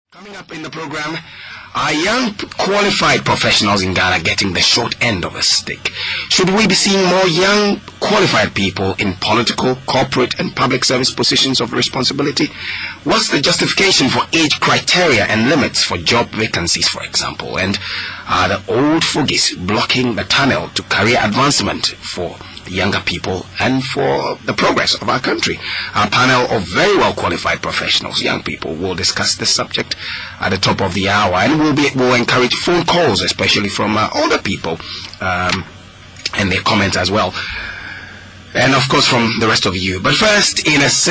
Coming up in the program, are young qualified professionals in Ghana getting the short end of the stick? Should we be seeing more young qualified people in political, corporate and public service positions of responsibility? What's the justification for age criteria and limits for job vacancies, for example? And are the old fogies blocking the tunnel to career advancement for younger people and for the progress of our country? Our panel of very well qualified professionals, young people, will discuss this subject at the top of the hour, and we'll encourage phone calls, especially from older people, and their comments as well, and of course from the rest of you. But first, is a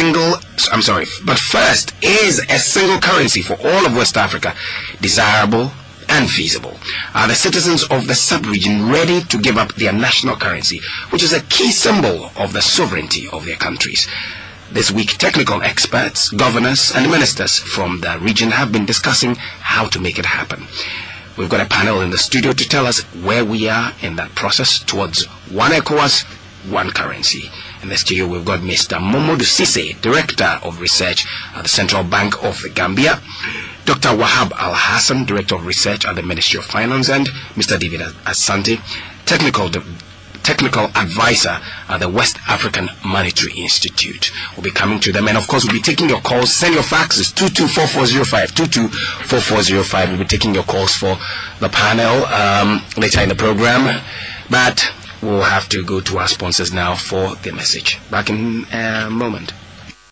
single currency for all of West Africa desirable and feasible? Are the citizens of the sub-region ready to give up their national currency, which is a key symbol of the sovereignty of their countries? This week, technical experts, governors, and ministers from the region have been discussing how to make it happen. We've got a panel in the studio to tell us where we are in that process towards one ECOWAS, one currency. In the studio, we've got Mr. Momodu Sise, Director of Research at the Central Bank of the Gambia, Dr. Wahab Al-Hassan, Director of Research at the Ministry of Finance, and Mr. David Asante, Technical Advisor at the West African Monetary Institute. We'll be coming to them, and of course we'll be taking your calls. Send your faxes 224405, 224405. We'll be taking your calls for the panel later in the program, but we'll have to go to our sponsors now for the message. Back in a moment.